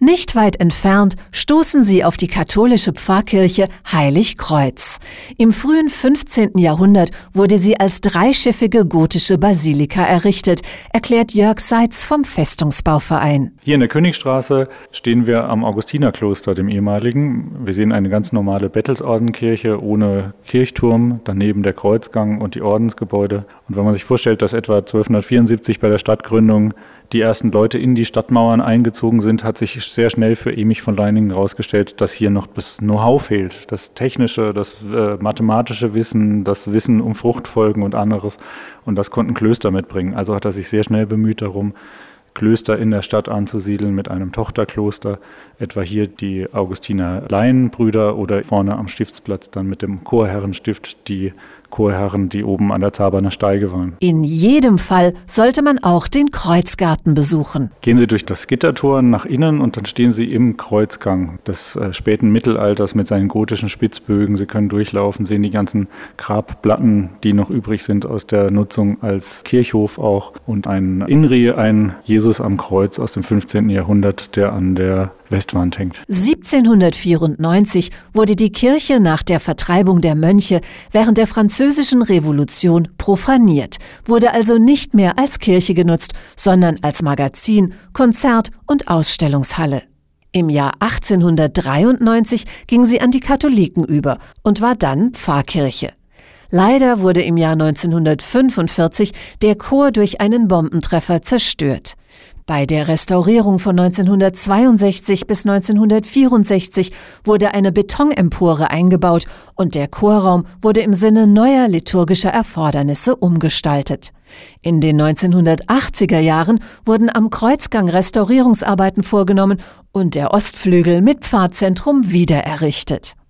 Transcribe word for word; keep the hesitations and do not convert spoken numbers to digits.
Nicht weit entfernt stoßen sie auf die katholische Pfarrkirche Heilig Kreuz. Im frühen fünfzehnten Jahrhundert wurde sie als dreischiffige gotische Basilika errichtet, erklärt Jörg Seitz vom Festungsbauverein. Hier in der Königstraße stehen wir am Augustinerkloster, dem ehemaligen. Wir sehen eine ganz normale Bettelsordenkirche ohne Kirchturm, daneben der Kreuzgang und die Ordensgebäude. Und wenn man sich vorstellt, dass etwa zwölfhundertvierundsiebzig bei der Stadtgründung die ersten Leute in die Stadtmauern eingezogen sind, hat sich sehr schnell für Emich von Leiningen herausgestellt, dass hier noch das Know-how fehlt. Das technische, das äh, mathematische Wissen, das Wissen um Fruchtfolgen und anderes. Und das konnten Klöster mitbringen. Also hat er sich sehr schnell bemüht darum, Klöster in der Stadt anzusiedeln mit einem Tochterkloster, etwa hier die Augustiner Laienbrüder oder vorne am Stiftsplatz dann mit dem Chorherrenstift die Chorherren, die oben an der Zaberner Steige waren. In jedem Fall sollte man auch den Kreuzgarten besuchen. Gehen Sie durch das Gittertor nach innen und dann stehen Sie im Kreuzgang des äh, späten Mittelalters mit seinen gotischen Spitzbögen. Sie können durchlaufen, sehen die ganzen Grabplatten, die noch übrig sind aus der Nutzung als Kirchhof auch und ein Inri, ein Jesus am Kreuz aus dem fünfzehnten Jahrhundert, der an der Westwand hängt. siebzehnhundertvierundneunzig wurde die Kirche nach der Vertreibung der Mönche während der Französischen Revolution profaniert, wurde also nicht mehr als Kirche genutzt, sondern als Magazin, Konzert- und Ausstellungshalle. Im Jahr achtzehnhundertdreiundneunzig ging sie an die Katholiken über und war dann Pfarrkirche. Leider wurde im Jahr neunzehnhundertfünfundvierzig der Chor durch einen Bombentreffer zerstört. Bei der Restaurierung von neunzehnhundertzweiundsechzig bis neunzehnhundertvierundsechzig wurde eine Betonempore eingebaut und der Chorraum wurde im Sinne neuer liturgischer Erfordernisse umgestaltet. In den neunzehnhundertachtziger Jahren wurden am Kreuzgang Restaurierungsarbeiten vorgenommen und der Ostflügel mit Pfarrzentrum wiedererrichtet.